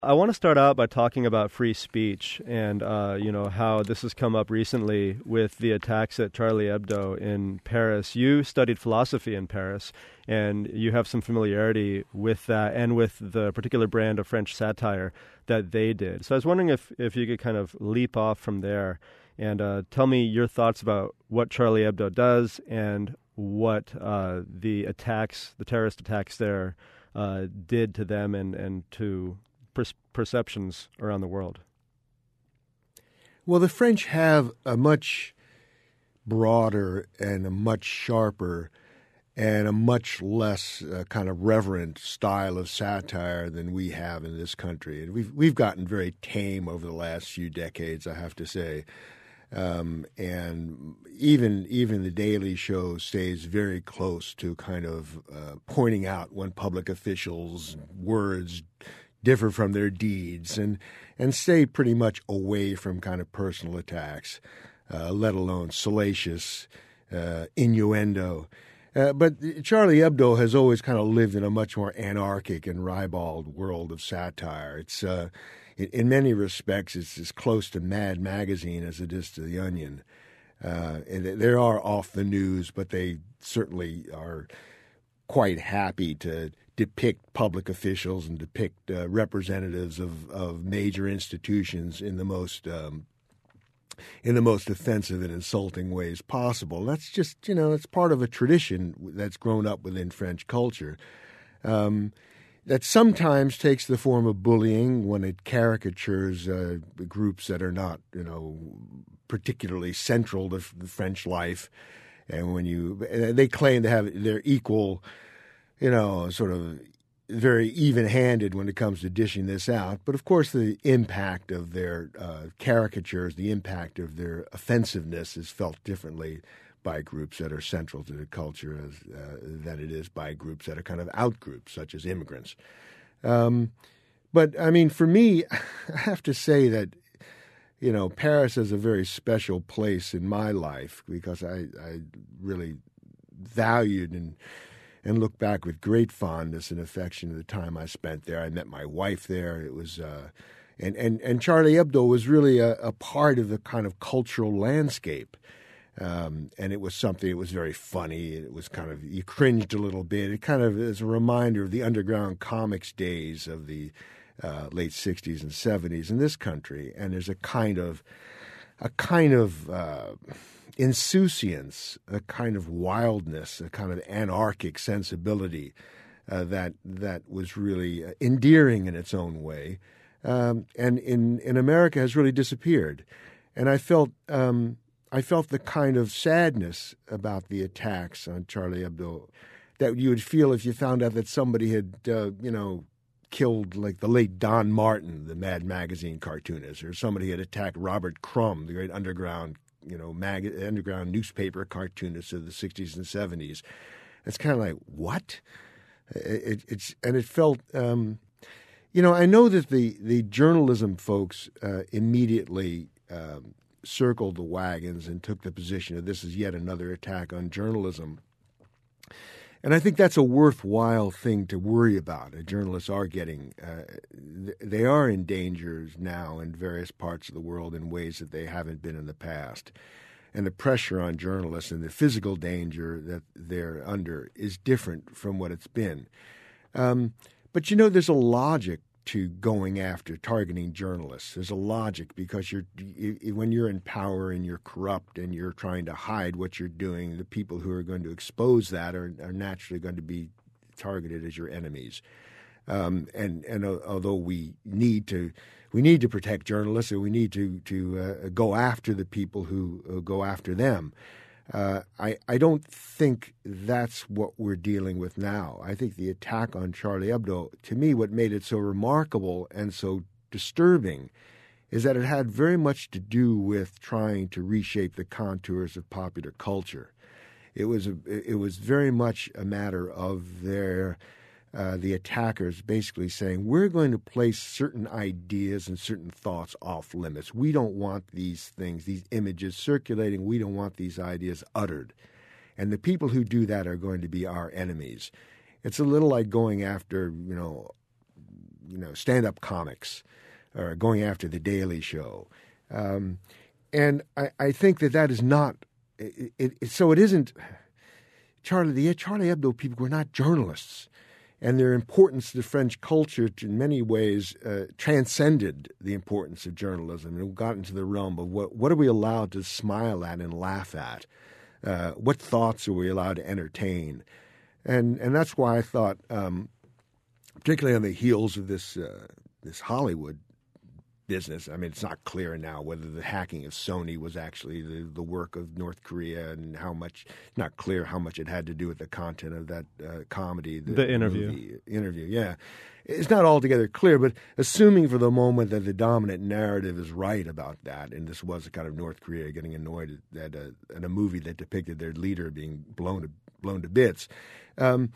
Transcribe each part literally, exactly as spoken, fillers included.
I want to start out by talking about free speech and, uh, you know, how this has come up recently with the attacks at Charlie Hebdo in Paris. You studied philosophy in Paris, and you have some familiarity with that and with the particular brand of French satire that they did. So I was wondering if, if you could kind of leap off from there and uh, tell me your thoughts about what Charlie Hebdo does and what uh, the attacks, the terrorist attacks there, uh, did to them and, and to per- perceptions around the world. Well, the French have a much broader and a much sharper and a much less uh, kind of reverent style of satire than we have in this country. And we've we've gotten very tame over the last few decades, I have to say. Um, and even even the Daily Show stays very close to kind of uh, pointing out when public officials' words differ from their deeds, and and stay pretty much away from kind of personal attacks, uh, let alone salacious uh, innuendo. Uh, but Charlie Hebdo has always kind of lived in a much more anarchic and ribald world of satire. It's uh, in, in many respects, it's as close to Mad Magazine as it is to The Onion. Uh, and they are off the news, but they certainly are quite happy to depict public officials and depict uh, representatives of, of major institutions in the most um, in the most offensive and insulting ways possible. That's just, you know, it's part of a tradition that's grown up within French culture. Um, that sometimes takes the form of bullying when it caricatures uh, groups that are not, you know, particularly central to f- French life. And when you, they claim to have their equal, you know, sort of very even-handed when it comes to dishing this out. But, of course, the impact of their uh, caricatures, the impact of their offensiveness is felt differently by groups that are central to the culture as, uh, than it is by groups that are kind of out-groups, such as immigrants. Um, but, I mean, for me, I have to say that, you know, Paris is a very special place in my life because I, I really valued and and look back with great fondness and affection at the time I spent there. I met my wife there. It was, uh, and, and, and Charlie Hebdo was really a, a part of the kind of cultural landscape. Um, and it was something, it was very funny. It was kind of, you cringed a little bit. It kind of is a reminder of the underground comics days of the uh, late sixties and seventies in this country. And there's a kind of, a kind of, uh, insouciance, a kind of wildness, a kind of anarchic sensibility uh, that that was really uh, endearing in its own way, um, and in in America has really disappeared. And I felt um, I felt the kind of sadness about the attacks on Charlie Hebdo that you would feel if you found out that somebody had uh, you know killed like the late Don Martin, the Mad Magazine cartoonist, or somebody had attacked Robert Crumb, the great underground you know, mag- underground newspaper cartoonists of the sixties and seventies. It's kind of like, what? It, it, it's and it felt, um, you know, I know that the, the journalism folks uh, immediately um, circled the wagons and took the position that this is yet another attack on journalism. And I think that's a worthwhile thing to worry about. Uh, journalists are getting, uh, th- they are in danger now in various parts of the world in ways that they haven't been in the past. And the pressure on journalists and the physical danger that they're under is different from what it's been. Um, but, you know, there's a logic to going after targeting journalists. There's a logic because you're you, when you're in power and you're corrupt and you're trying to hide what you're doing, the people who are going to expose that are, are naturally going to be targeted as your enemies. Um, and and uh, although we need to we need to protect journalists and we need to to uh, go after the people who uh, go after them. Uh, I, I don't think that's what we're dealing with now. I think the attack on Charlie Hebdo, to me, what made it so remarkable and so disturbing is that it had very much to do with trying to reshape the contours of popular culture. It was a, it was very much a matter of their uh, the attackers basically saying, we're going to place certain ideas and certain thoughts off limits. We don't want these things, these images circulating. We don't want these ideas uttered. And the people who do that are going to be our enemies. It's a little like going after, you know, you know, stand-up comics, or going after the Daily Show, um, and I, I think that that is not. It, it, it, so it isn't. Charlie the Charlie Hebdo people were not journalists, and their importance to the French culture, in many ways, uh, transcended the importance of journalism and got into the realm of what what are we allowed to smile at and laugh at, uh, what thoughts are we allowed to entertain, and and that's why I thought, um, particularly on the heels of this uh, this Hollywood business. I mean, it's not clear now whether the hacking of Sony was actually the, the work of North Korea, and how much, not clear how much it had to do with the content of that uh, comedy. The, the interview. Movie, interview, yeah. It's not altogether clear, but assuming for the moment that the dominant narrative is right about that, and this was a kind of North Korea getting annoyed at a, at a movie that depicted their leader being blown to, blown to bits, um,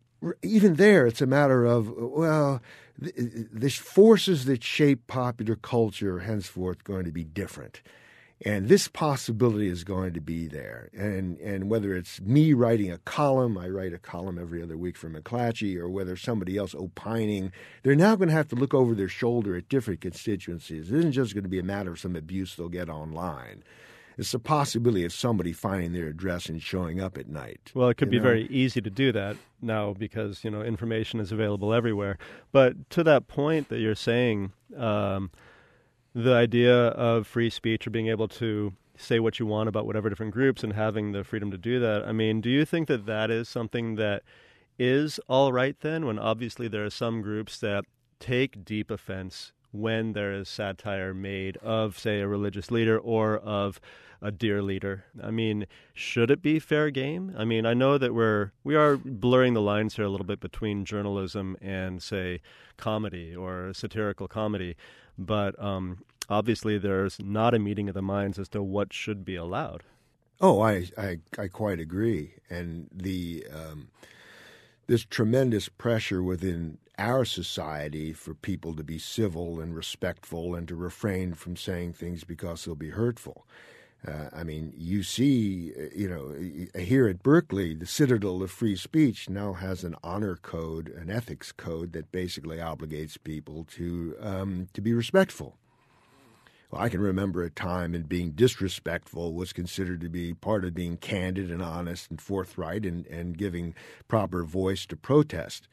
even there, it's a matter of, well, the, the forces that shape popular culture are henceforth going to be different. And this possibility is going to be there. And and whether it's me writing a column, I write a column every other week for McClatchy, or whether somebody else opining, they're now going to have to look over their shoulder at different constituencies. It isn't just going to be a matter of some abuse they'll get online. It's a possibility of somebody finding their address and showing up at night. Well, it could be know? very easy to do that now because, you know, information is available everywhere. But to that point that you're saying, um, the idea of free speech or being able to say what you want about whatever different groups and having the freedom to do that, I mean, do you think that that is something that is all right then, when obviously there are some groups that take deep offense when there is satire made of, say, a religious leader or of a dear leader? I mean, should it be fair game? I mean, I know that we're we are blurring the lines here a little bit between journalism and, say, comedy or satirical comedy, but um, obviously there's not a meeting of the minds as to what should be allowed. Oh, I I, I quite agree, and the um, there's tremendous pressure within our society for people to be civil and respectful and to refrain from saying things because they'll be hurtful. Uh, I mean, you see, you know, here at Berkeley, the citadel of free speech now has an honor code, an ethics code that basically obligates people to um, to be respectful. Well, I can remember a time in being disrespectful was considered to be part of being candid and honest and forthright and, and giving proper voice to protest.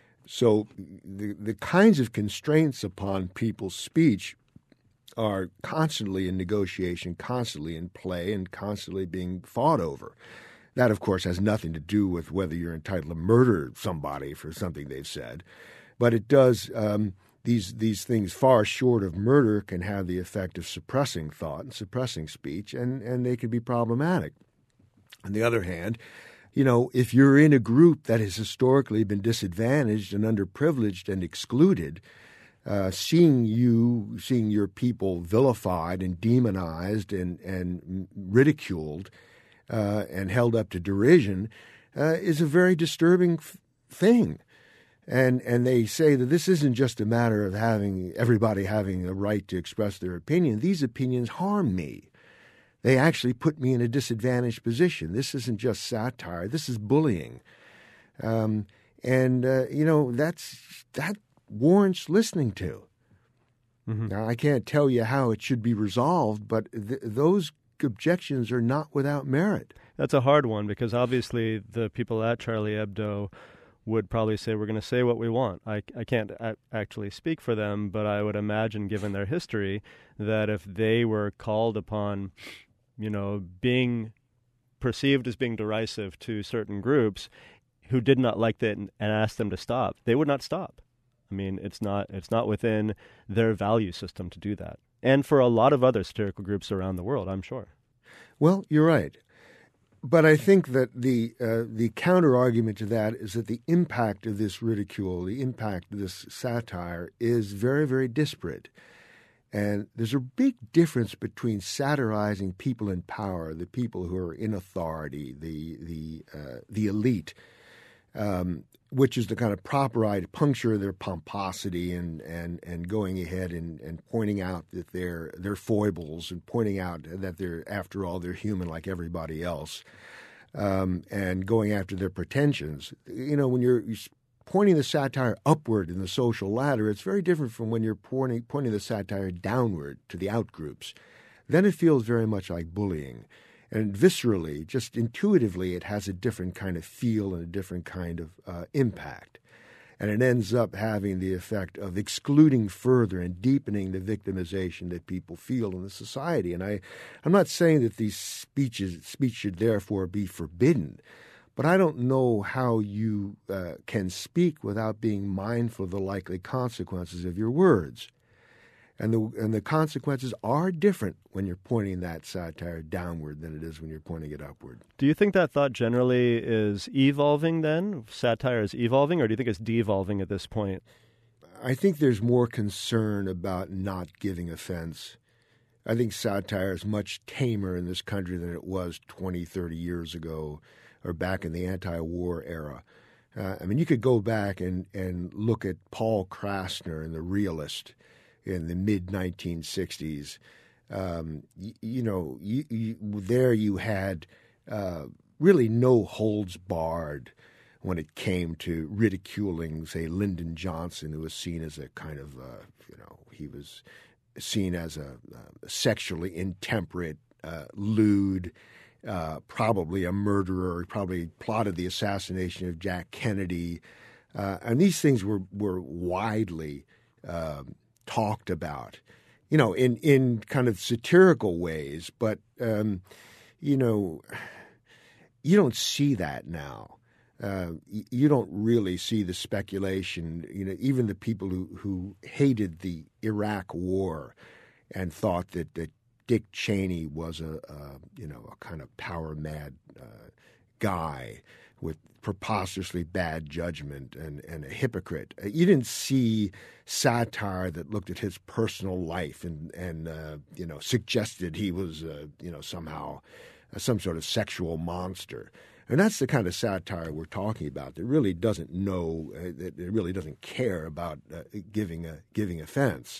So the the kinds of constraints upon people's speech are constantly in negotiation, constantly in play, and constantly being fought over. That, of course, has nothing to do with whether you're entitled to murder somebody for something they've said, but it does. Um, these these things, far short of murder, can have the effect of suppressing thought and suppressing speech, and, and they can be problematic. On the other hand, you know, if you're in a group that has historically been disadvantaged and underprivileged and excluded, uh, seeing you, seeing your people vilified and demonized and, and ridiculed uh, and held up to derision uh, is a very disturbing f- thing. And and they say that this isn't just a matter of having everybody having a right to express their opinion. These opinions harm me. They actually put me in a disadvantaged position. This isn't just satire. This is bullying. Um, and, uh, you know, that's that warrants listening to. Mm-hmm. Now, I can't tell you how it should be resolved, but th- those objections are not without merit. That's a hard one because obviously the people at Charlie Hebdo would probably say we're going to say what we want. I, I can't a- actually speak for them, but I would imagine, given their history, that if they were called upon, you know, being perceived as being derisive to certain groups who did not like that and, and asked them to stop, they would not stop. I mean, it's not it's not within their value system to do that. And for a lot of other satirical groups around the world, I'm sure. Well, you're right. But I think that the uh, the counter argument to that is that the impact of this ridicule, the impact of this satire is very, very disparate. And there's a big difference between satirizing people in power, the people who are in authority, the the uh, the elite, um, which is the kind of proper to puncture their pomposity and and, and going ahead and, and pointing out that they're their foibles and pointing out that they're, after all, they're human like everybody else, um, and going after their pretensions. You know, when you're pointing the satire upward in the social ladder, it's very different from when you're pointing, pointing the satire downward to the outgroups. Then it feels very much like bullying. And viscerally, just intuitively, it has a different kind of feel and a different kind of uh, impact. And it ends up having the effect of excluding further and deepening the victimization that people feel in the society. And I, I'm not saying that these speeches speech should therefore be forbidden, but I don't know how you uh, can speak without being mindful of the likely consequences of your words. And the and the consequences are different when you're pointing that satire downward than it is when you're pointing it upward. Do you think that thought generally is evolving then? Satire is evolving, or do you think it's devolving at this point? I think there's more concern about not giving offense. I think satire is much tamer in this country than it was twenty, thirty years ago or back in the anti-war era. Uh, I mean, you could go back and, and look at Paul Krassner and The Realist in the mid nineteen sixties. Um, you, you know, you, you, there you had uh, really no holds barred when it came to ridiculing, say, Lyndon Johnson, who was seen as a kind of, uh, you know, he was seen as a, a sexually intemperate, uh, lewd, uh, probably a murderer. He probably plotted the assassination of Jack Kennedy. Uh, and these things were, were widely uh, talked about, you know, in, in kind of satirical ways. But, um, you know, you don't see that now. Uh, you don't really see the speculation. You know, even the people who, who hated the Iraq War and thought that, that Dick Cheney was a, a you know a kind of power mad uh, guy with preposterously bad judgment and, and a hypocrite. You didn't see satire that looked at his personal life and and uh, you know suggested he was uh, you know somehow some sort of sexual monster. And that's the kind of satire we're talking about that really doesn't know, uh, that it really doesn't care about uh, giving a giving offense.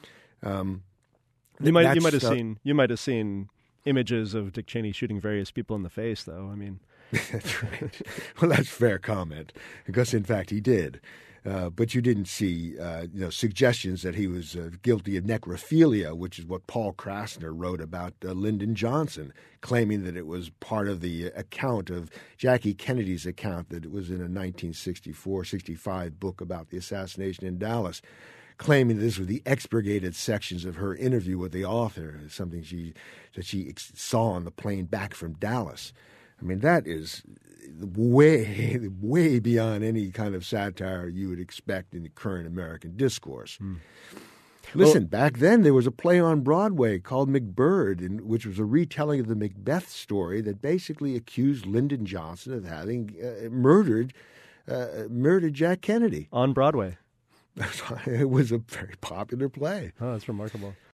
Um, you might you might have uh, seen you might have seen images of Dick Cheney shooting various people in the face, though. I mean, that's right. Well, that's a fair comment, because in fact he did. Uh, but you didn't see, uh, you know, suggestions that he was uh, guilty of necrophilia, which is what Paul Krassner wrote about uh, Lyndon Johnson, claiming that it was part of the account of Jackie Kennedy's account that it was in a nineteen sixty-four sixty-five book about the assassination in Dallas, claiming that this were the expurgated sections of her interview with the author, something she that she ex- saw on the plane back from Dallas. I mean, that is way, way beyond any kind of satire you would expect in the current American discourse. Hmm. Listen, well, back then there was a play on Broadway called McBird, in, which was a retelling of the Macbeth story that basically accused Lyndon Johnson of having uh, murdered uh, murdered Jack Kennedy. On Broadway. It was a very popular play. Oh, that's remarkable.